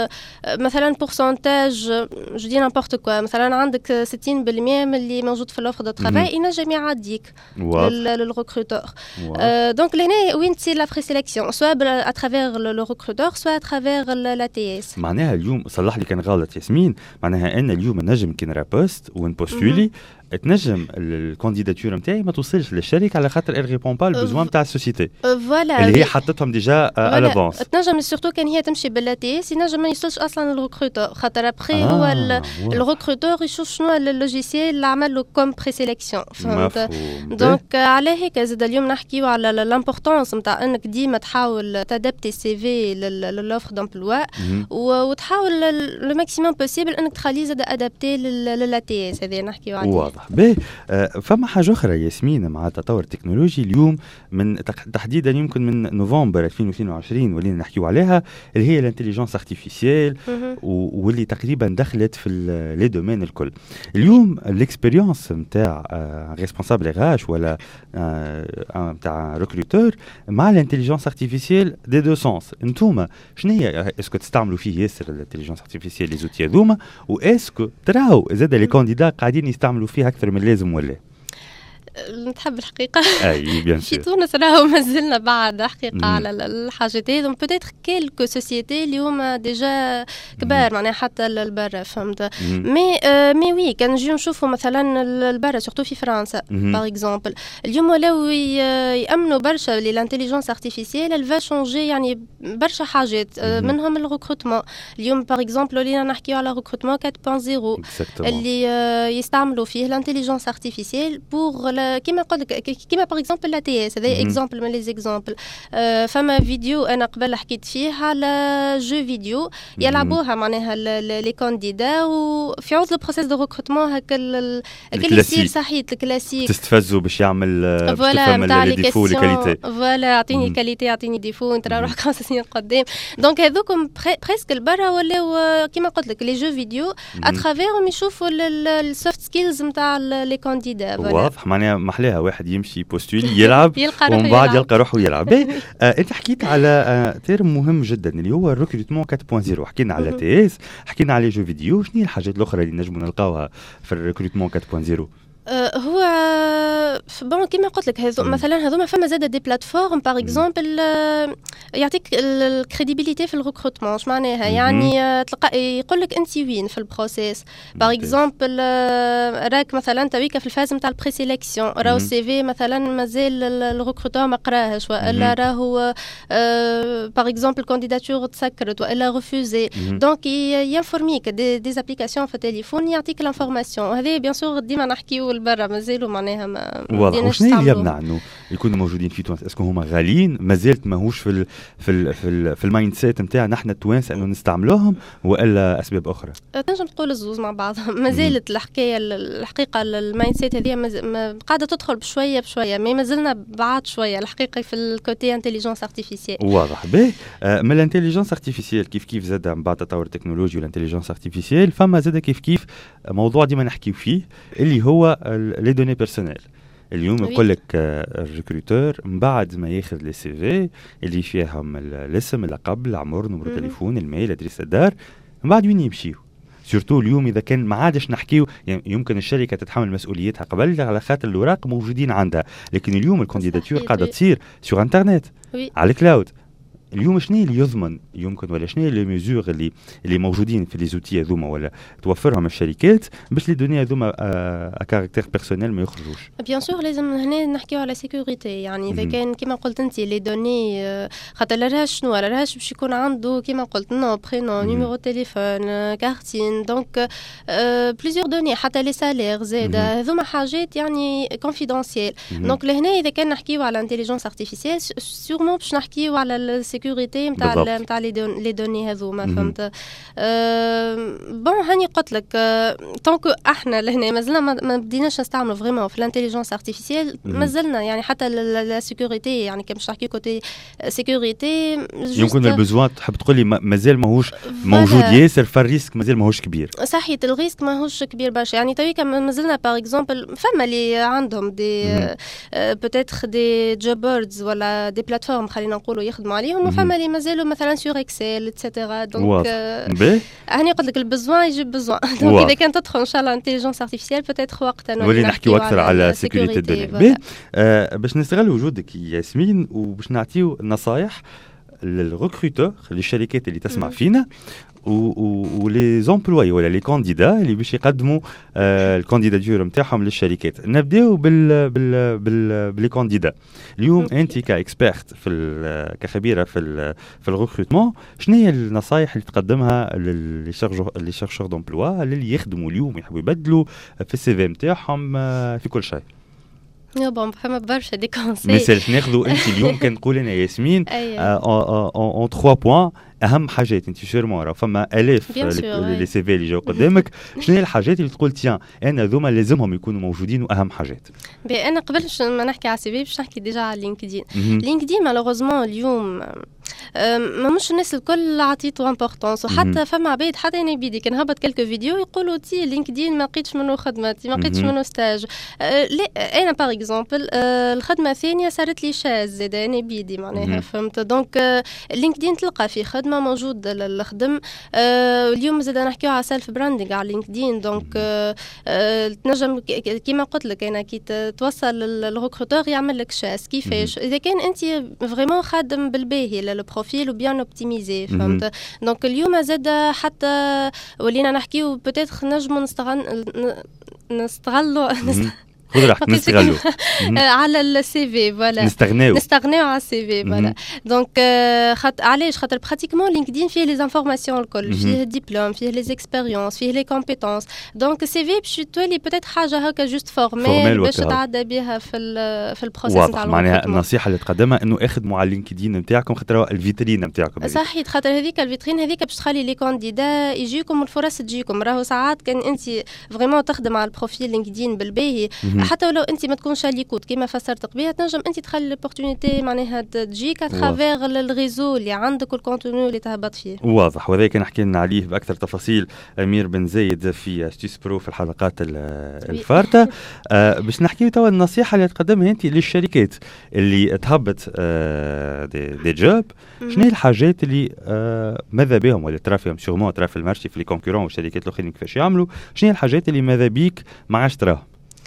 مثلا بورسنتاج جو دي نامبورت كوا مثلا عندك ستين بالمية من اللي موجود في الاوفر دو ترافاي ينجم يعديك للريكروتور. دونك لهنا وين تصير لا بري سيليكسيون soit à travers le, le recruteur soit à travers la تي اس. معناها اليوم صلح لي كان غلط ياسمين، معناها أن اليوم نجم كي نرا بوست ونبوستولي تنجم الكانديداتور نتاعي ما توصلش للشركه على خاطر ال ريبون با البزوان نتاع السوسيتي فوالا اللي هي حطتهم ديجا على لافونس. تنجم سورتو كان هي تمشي بالتي اس ينجم ما يوصلش اصلا للريكروتور خاطر ابخي هو الريكروتور يشوف شنو اللوجيسيال اللي عمل له كوم بري سيليكسيون. فهمت؟ دونك على هيك زاد اليوم نحكيو على لامبورطونس نتاع انك ديما تحاول تادابتي السي في للوفر دومبلوا وتحاول لو ماكسيموم بوسيبل انك تخليه زاد ادابتي للتي اس. هذه نحكيو عليه. باهي. فما حاجه اخرى ياسمين مع التطور التكنولوجي اليوم من تحديدا يمكن من نوفمبر ألفين واثنين وعشرين ولينا نحكيو عليها اللي هي الانتليجنس ارتيفيسيال واللي تقريبا دخلت في لي دومين الكل. اليوم الاكسبيريونس نتاع ريسبونسابل اغاش ولا نتاع ريكروتور مع الانتليجنس ارتيفيسيال دي دو سونس. انتوما شنو هي اسكو تستعملوا فيه ياسر الانتليجنس ارتيفيسيال لي زوتي هذوما واسكو تراو زاد لي كانديدا قاعدين يستعملوا فيها اكثر من لازم ولا؟ نتحب الحقيقة اي بيان في سور تونس راهو مازلنا بعد حقيقة مم. على ال- الحاجات هذو بوتيتر كيلكو سوسيتي اللي هما ديجا كبار معناها حتى البرا فهمت مم. مي آه مي وي كان نجيو نشوفوا مثلا ال- البرا سورتو في فرنسا مهم. باغ اكزومبل اليوم ولاو ي- يامنوا برشا للانتيليجنس ارتيفيسيال الفا شونجي يعني برشا حاجات آه مهم. منهم الريكروتمون اليوم باغ اكزومبل ولينا نحكيو على ريكروتمون أربعة صفر Exactement. اللي آه، يستعملوا فيه الانتيليجنس ارتيفيسيال بور كيما نقول لك كيما باغ اكزومبل لا تي اس هذا مهم. اكزومبل من لي زيكزومبل فما فيديو انا قبل حكيت فيه على جو فيديو يلعبوها معناها لي كانديدا وفي عوض البروسيس دو ريكروتمون هكا ال- ال- هكا اللي يصير الكلاسيك. صحيت الكلاسيك تستفزوا باش يعمل آه، باش فوالا تفهم نتاع لي لي ديفو لي كيسيون كاليتي فوالا اعطيني مهم. الكاليتي اعطيني ديفو انت مهم. روح خمس سنين قدام دونك هذوكم بريسك البرا ولاو كيما قلت لك لي جو فيديو اترافيرهم يشوفوا السوفت سكيلز نتاع لي كانديدا واضح معناها محلاها واحد يمشي بوستولي يلعب يلقى روحه ومن بعد يلعب. يلقى روحه يلعب باهي، آه انت حكيت على آه تيرم مهم جدا اللي هو الريكروتمون أربعة صفر حكينا على مهم. تي اس حكينا على جو فيديو شنو هي الحاجات الاخرى اللي نجموا نلقاوها في الريكروتمون أربعة صفر آه، هو بون كيما قلت لك هذو مم. مثلا هذوما فما زاد دي بلاتفورم باغ اكزومبل يعطيك الكريديبيليتي في الريكروتمون اش معناها مهم. يعني آه، تلقى يقول لك انت وين في البروسيس باغ ممتاز. اكزومبل راك مثلا تويكا في الفاز نتاع البري سيليكسيون راهو مهم. السي في مثلا مازال الريكروتور ما قراهش والا مهم. راهو باغ اكزومبل كانديداتور تسكرت والا ريفوزي مهم. دونك ينفورميك دي دي ابليكاسيون في التليفون يعطيك لانفورماسيون وهذه بيان سور ديما نحكيو البرا مازالوا معناها ما واضح. بديناش وشنو اللي نستعملوهم. يمنع انه يكونوا موجودين في تونس؟ اسكو هما غاليين مازالت ماهوش في ال في ال في, ال في المايند سيت نتاعنا احنا التوانسه انه نستعملوهم والا اسباب اخرى؟ تنجم تقول الزوز مع بعضها ما زالت الحكايه الحقيقه المايند سيت هذه مز... ما قاعده تدخل بشويه بشويه ما مازلنا بعاد شويه الحقيقه في الكوتي انتيليجنس ارتيفيسيال. واضح باهي. آه من الانتيليجنس ارتيفيسيال كيف كيف زاد من بعد تطور التكنولوجيا والانتيليجنس ارتيفيسيال فما زاد كيف كيف موضوع ديما نحكيو فيه اللي هو لي دوني بيرسونيل. اليوم وي. يقول لك الريكروتور من بعد ما ياخذ لي سي في اللي فيهم الاسم اللقب العمر نمرو مم. تليفون الميل ادريس الدار من بعد وين يمشيو سورتو اليوم اذا كان ما عادش نحكيو يعني يمكن الشركه تتحمل مسؤوليتها قبل على خاطر الاوراق موجودين عندها لكن اليوم الكانديداتور صحيح، قاعده وي. تصير سور انترنت وي. على الكلاود. اليوم شنو اللي يضمن يمكن ولا شنو لي ميزور اللي اللي موجودين في لي زوتي هذوما ولا توفرهم الشركات باش لي دوني هذوما ا كاركتير بيرسونيل ما يخرجوش؟ بيان سور لازم هنا نحكيو على سيكوريتي يعني اذا مهم. كان كيما قلت انت لي دوني خاطر لا راهش شنو لا راهش باش يكون عنده كيما قلت نو برينون مهم. نيميرو تليفون كارتين دونك بليزيور دوني حتى لي سالير زاد مهم. هذوما حاجات يعني كونفيدونسيال مهم. دونك لهنا اذا كان نحكيو على انتيليجنس ارتيفيسيال سيغمون باش نحكيو على السيكوريتي نتاع بالضبط. نتاع لي دون لي دوني هذوما مهم. فهمت بون هاني قلت لك طونكو احنا لهنا مازلنا ما ما بديناش نستعملوا فريمون في الانتيليجنس ارتيفيسيال مهم. مازلنا يعني حتى لا سيكوريتي يعني كي باش نحكي كوتي سيكوريتي يمكن البزوان تحب تقول لي ما- مازال ماهوش موجود ياسر فالريسك مازال ماهوش كبير. صحيت الريسك ماهوش كبير برشا يعني تويكا مازلنا باغ اكزومبل فما اللي عندهم دي مهم. بوتيتر دي جوب بوردز ولا دي بلاتفورم خلينا نقولوا يخدموا عليهم مهم. وفما اللي مازالوا مثلا سور اكسل اتسيتيرا دونك واضح. باهي. هاني قلت لك البزوان يجيب بزوان دونك واضح. اذا كان تدخل ان شاء الله انتيليجنس ارتيفيسيال بوتيتر وقتها نولي نحكيو اكثر على سيكوريتي الدوني. فوالا. باهي. آه باش نستغل وجودك ياسمين وباش نعطيو نصايح للريكروتور للشركات اللي تسمع مم. فينا ولي زومبلوي ولا لي كانديدا اللي باش يقدموا آه الكانديداتور نتاعهم للشركات. نبداو بال بال بال باللي كانديدا. اليوم أوكي. انت كاكسبيرت في ال- كخبيره في ال في الريكروتمون شنو هي النصائح اللي تقدمها للي شارجور لي شارجور دومبلوا اللي يخدموا اليوم يحبوا يبدلوا في السي في نتاعهم آه في كل شيء؟ يا بون فما برشا دي كونساي مثال ناخذوا انت اليوم كان تقول لنا ياسمين اون ثلاثة بوين اهم حاجات انت سيرمون راه فما الاف Bien sûr, لي oui. سي في اللي جاو قدامك شنو هي الحاجات اللي تقول تيان انا ذوما لازمهم يكونوا موجودين واهم حاجات؟ بي انا قبل ما نحكي على السي في باش نحكي ديجا على لينكدين مهم. لينكدين مالوغوزمون اليوم ما مش الناس الكل عطيته امبورطونس، وحتى فما عباد حتى انا بيدي كان هبط كلكو فيديو يقولوا تي لينكدين ما لقيتش منه خدمتي، ما لقيتش منه ستاج. أه لا انا باغ اكزومبل أه الخدمه الثانيه صارت لي شاز زاد انا بيدي معناها فهمت. دونك أه لينكدين تلقى في خدمه موجود الخدم. أه اليوم زاد نحكيو على سيلف براندينغ على لينكدين. دونك أه أه تنجم كيما قلت لك انا كي توصل الريكروتور يعمل لك شاز كيفاش اذا كان انت فريمون خادم بالباهي للبروفيل وبيان اوبتيميزي فهمت. دونك اليوم زاد حتى ولينا نحكيو بوتيتر نجمو نستغل نستغلوا خذ راحتك نستغلوا على السي في فوالا نستغناو نستغناو على السي في فوالا. دونك خاطر علاش خاطر براتيكمون لينكدين فيه لي انفورماسيون الكل، فيه الدبلوم، فيه لي اكسبيريونس، فيه لي كومبيتونس. دونك السي في باش تولي بيتيت حاجه هكا جوست فورميل باش تعدى بها في في البروسيس نتاع معناها النصيحه اللي تقدمها انه اخدموا على اللينكدين نتاعكم خاطر الفيترين نتاعكم صحيح. خاطر هذيك الفيترين هذيك باش تخلي لي كانديدا يجيكم والفرص تجيكم. راهو ساعات كان انت فريمون تخدم على البروفيل لينكدين بالباهي حتى ولو انت ما تكونش ليكوت كيما فسرت قبيله تنجم انت تخلي الاوبورتونيتي معناها تجيك اترافير الريزو اللي عندك والكونتوني اللي تهبط فيه. واضح. وهذا كان نحكي لنا عليه باكثر تفاصيل امير بن زايد في استيس برو في الحلقات الفارطه. آه باش نحكي توا النصيحه اللي تقدمها انت للشركات اللي تهبط آه دي, دي جوب. شنو هي الحاجات اللي آه ماذا بهم ولا ترى فيهم سيغمون ترى في المارشي في لي كونكورون والشركات الاخرين كيفاش يعملوا؟ شنو هي الحاجات اللي ماذا بيك ما عادش تراهم؟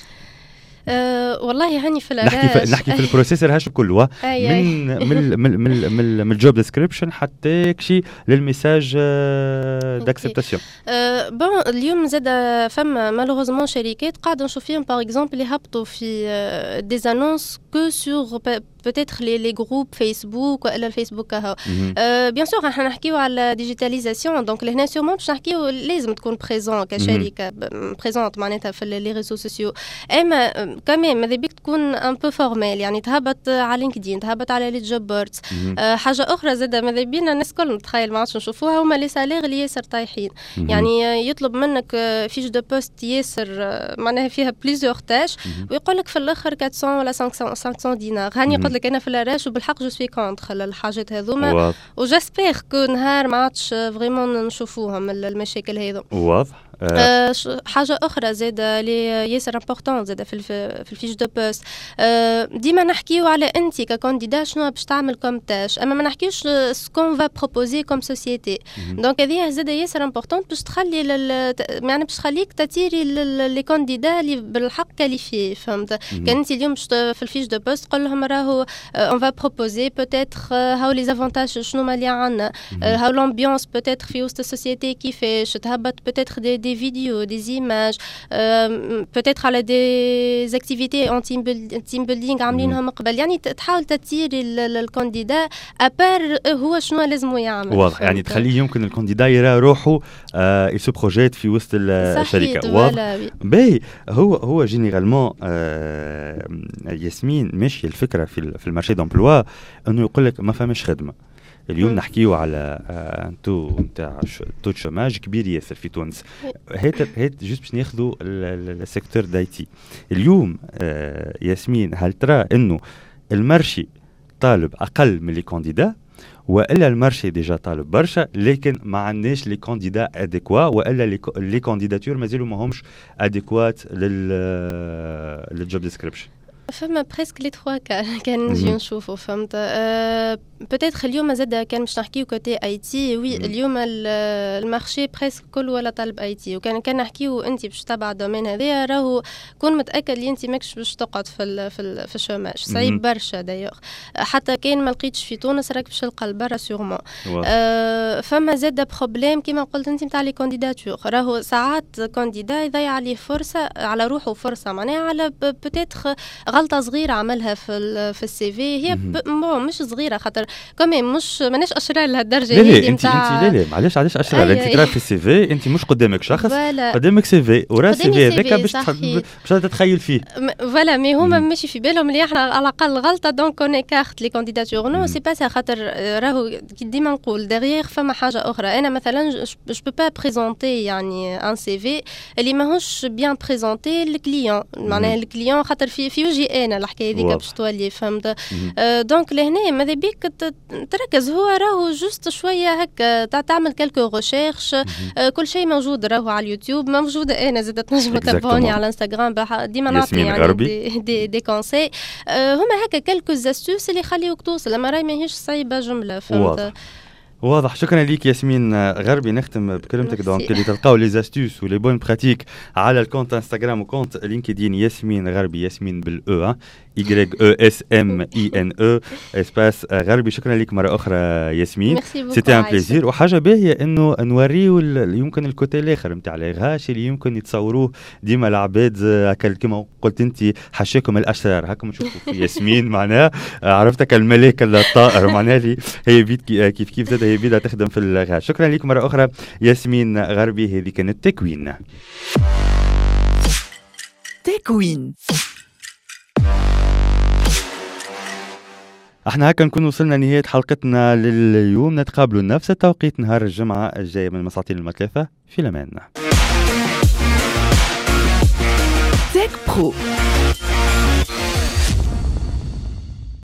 أه والله هاني في نحكي في نحكي في البروسيسور هاش كله من من من من من, من الجوب ديسكريبشن حتى كشي للميساج داكسبتاسيون. أه بون اليوم زاد فما مالوغوزمون شركات قاعده نشوف فيهم باغ اكزومبل يهبطوا في دي زانونس كو سور peut-être les les groupes Facebook ولا الفيسبوك هاو. بيان سور احنا نحكيو على ديجيتاليزاسيون. دونك لهنا سيرمون باش نحكيو لازم تكون بريزون كشركه بريزونت معناتها في لي ريزو سوسيو. اما كمان ماذا بيك تكون ان بو فورميل يعني تهبط على لينكدين تهبط على لي جوب بوردز. أه حاجه اخرى زاده ماذا بينا الناس الكل نتخيل ما عادش نشوفوها هما لي سالير اللي ياسر طايحين. يعني يطلب منك فيش دو بوست ياسر معناها فيها بليزيور تاش ويقول لك في الاخر أربعمية ولا خمسمية دينار. هاني قلت لك انا في الراش وبالحق جو سوي كونتر الحاجات هذوما وجاسبيغ كو نهار ما عادش فريمون نشوفوهم المشاكل هذو. واضح. أه حاجه اخرى زاد لي ياسر امبورطون زاد في في الفيش دو بوست. أه ديما نحكيو على انت ككانديدا شنو باش تعمل كوم تاش اما ما نحكيوش سكون فا بروبوزي كوم سوسيتي. دونك هذه زاد ياسر امبورطون باش تخلي يعني باش تخليك تاتيري لي كانديدا اللي بالحق كاليفي فهمت. كان انت اليوم في الفيش دو بوست قول لهم راهو اون فا بروبوزي بوتيتر هاو لي زافونتاج شنو ما اللي عندنا هاو لامبيونس بوتيتر في وسط السوسيتي كيفاش تهبط بوتيتر دي دي فيديو دي ايماج بوتيتر على دي اكتيفيتي اون تيم بيلدينغ عاملينهم قبل يعني تحاول تثيري الكانديدا ابار هو شنو لازم يعمل. واضح. يعني تخليه يمكن الكانديدا يرى روحه آه يسو بروجيت في وسط الشركه. واضح. باهي هو هو جينيرالمون آه ياسمين ماشي الفكره في في المارشي دومبلوا انه يقول لك ما فماش خدمه. اليوم م. نحكيو على تو نتاع تو شوماج كبير ياسر في تونس. هات هات جوست باش ناخذوا السيكتور داي تي اليوم. آه ياسمين هل ترى انه المارشي طالب اقل من لي كانديدا والا المارشي ديجا طالب برشا لكن ما عندناش لي كانديدا اديكوا والا لي كانديداتور مازالوا ما همش اديكوات لل للجوب ديسكريبشن؟ فما بريسك لي تخوا كان نجي نشوفوا فهمت. أه بوتيتر اليوم زاد كان باش نحكيو كوتي اي تي وي اليوم المارشي بريسك كل ولا طالب اي تي وكان كان نحكيو انت باش تبع الدومين هذايا راهو كون متاكد اللي انت ماكش باش تقعد في ال في, ال في الشوماج صعيب برشا دايوغ حتى كان ما لقيتش في تونس راك باش تلقى البرا سيغمون. أه فما زاد بروبليم كيما قلت انت نتاع لي كانديداتور راهو ساعات كانديدا يضيع عليه فرصه على روحه فرصه معناها على بوتيتر غلطه صغيره عملها في في السي في هي بون مش صغيره خاطر كمان مش ماناش اشرار لهالدرجه هذه انت انت لا لا معلش علاش اشرار انت ترى في السي في انت مش قدامك شخص قدامك سي في ورا السي في هذاك باش باش تتخيل فيه فوالا مي هما ماشي في بالهم اللي احنا على الاقل غلطه دونك اون كارت لي كانديداتور نو سي با سا خاطر راهو كي ديما نقول ديغيغ فما حاجه اخرى. انا مثلا جو بو با بريزونتي يعني ان سي في اللي ماهوش بيان بريزونتي للكليون معناها الكليون خاطر في في وجهي نجي انا الحكايه هذيك واضح. باش تولي فهمت. مهم. آه، دونك لهنا ماذا بيك ت- تركز، هو راهو جوست شويه هكا تع- تعمل كالكو ريشيرش. آه، كل شيء موجود راهو على اليوتيوب، موجوده انا زدت تنجموا تتابعوني Exactement. على انستغرام بح- ديما نعطي ياسمين يعني غربي. دي دي, دي كونساي. آه، هما هكا كالكو زاستوس اللي يخليوك توصل، اما راهي ماهيش صعيبه جمله فهمت. واضح. واضح. شكرا ليك ياسمين غربي. نختم بكلمتك Merci. دونك اللي تلقاو لي زاستوس ولي بون براتيك على الكونت انستغرام وكونت لينكدين ياسمين غربي، ياسمين بالاو ها Y E S M I N E اسباس غربي. شكرا لك مرة أخرى ياسمين، سيتي ان بليزير. وحاجة باهية إنه نوريو يمكن الكوتي الآخر نتاع الغاش اللي يمكن يتصوروه ديما العباد هكا كما قلت أنت حشاكم الأشرار هكا نشوفوا في ياسمين معناها عرفتك الملاك الطائر معناها لي هي بيد كيف كيف زاد هي بيدها تخدم في الغاش. شكرا لك مرة أخرى ياسمين غربي. هذه كانت تكوين تكوين. احنا هكا نكون وصلنا نهاية حلقتنا لليوم. نتقابلوا نفس التوقيت نهار الجمعة الجاية من مساطيل المثلاثة. في الأمان. تك برو.